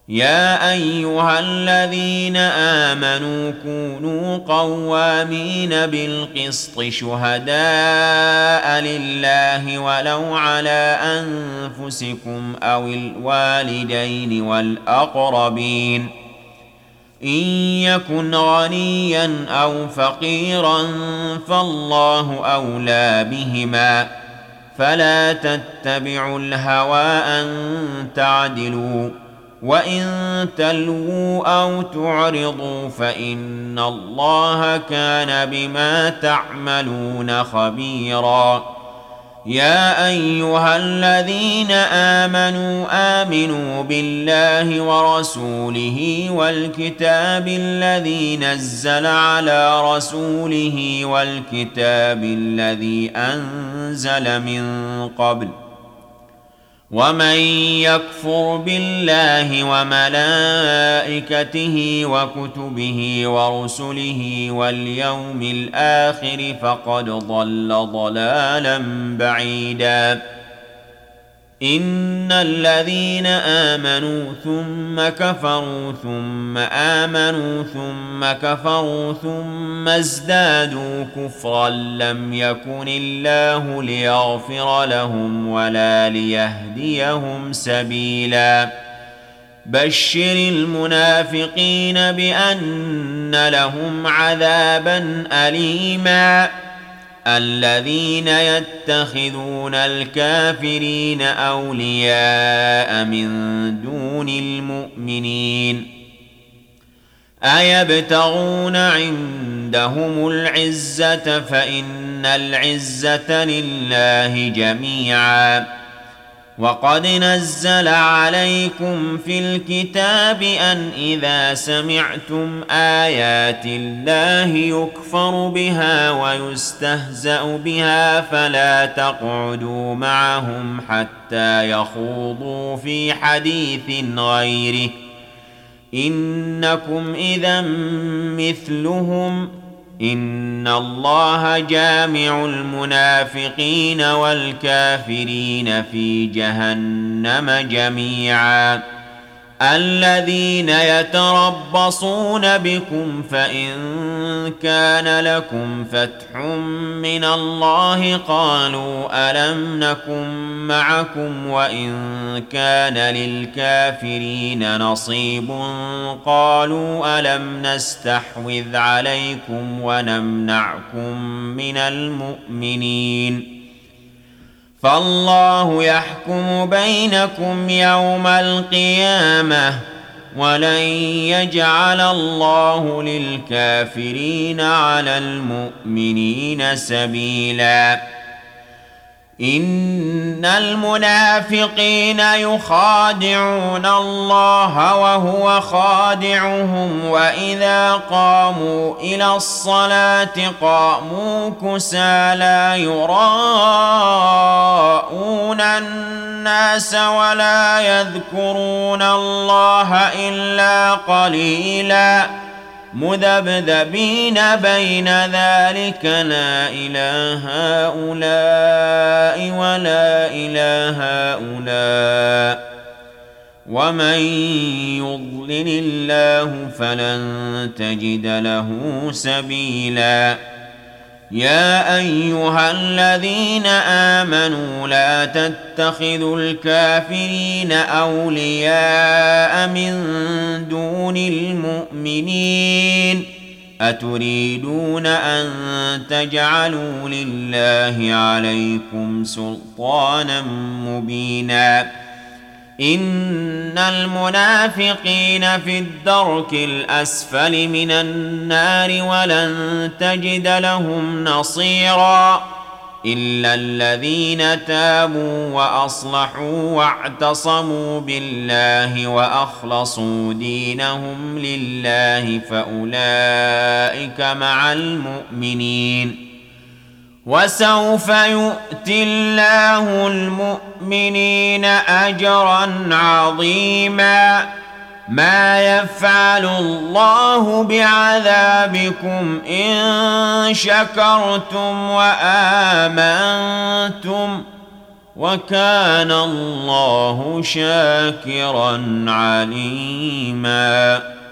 يا أيها الذين آمنوا كونوا قوامين بالقسط شهداء لله ولو على أنفسكم أو الوالدين والأقربين إن يكن غنيا أو فقيرا فالله أولى بهما فلا تتبعوا الهوى أن تعدلوا وإن تلووا أو تعرضوا فإن الله كان بما تعملون خبيرا يا أيها الذين آمنوا بالله ورسوله والكتاب الذي نزل على رسوله والكتاب الذي أنزل من قبل ومن يكفر بالله وملائكته وكتبه ورسله واليوم الآخر فقد ضل ضلالا بعيدا إن الذين آمنوا ثم كفروا ثم آمنوا ثم كفروا ثم ازدادوا كفرا لم يكن الله ليغفر لهم ولا ليهديهم سبيلا بشر المنافقين بأن لهم عذابا أليما الذين يتخذون الكافرين أولياء من دون المؤمنين أيبتغون عندهم العزة فإن العزة لله جميعا وقد نزل عليكم في الكتاب أن إذا سمعتم آيات الله يكفر بها ويستهزأ بها فلا تقعدوا معهم حتى يخوضوا في حديث غيره إنكم إذا مثلهم إن الله جامع المنافقين والكافرين في جهنم جميعا الذين يتربصون بكم فإن كان لكم فتح من الله قالوا ألم نكن معكم وإن كان للكافرين نصيب قالوا ألم نستحوذ عليكم ونمنعكم من المؤمنين فالله يحكم بينكم يوم القيامة ولن يجعل الله للكافرين على المؤمنين سبيلا إن المنافقين يخادعون الله وهو خادعهم وإذا قاموا إلى الصلاة قاموا كسالى يراءون الناس ولا يذكرون الله إلا قليلا مذبذبين بين ذلك لا إله هؤلاء ولا إله هؤلاء ومن يضلل الله فلن تجد له سبيلا يا أيها الذين آمنوا لا تتخذوا الكافرين أولياء من دون المؤمنين أتريدون أن تجعلوا لله عليكم سلطانا مبينا إن المنافقين في الدرك الأسفل من النار ولن تجد لهم نصيرا إلا الذين تابوا وأصلحوا واعتصموا بالله وأخلصوا دينهم لله فأولئك مع المؤمنين وسوف يؤتي الله المؤمنين أجرا عظيما ما يفعل الله بعذابكم إن شكرتم وآمنتم وكان الله شاكرا عليما.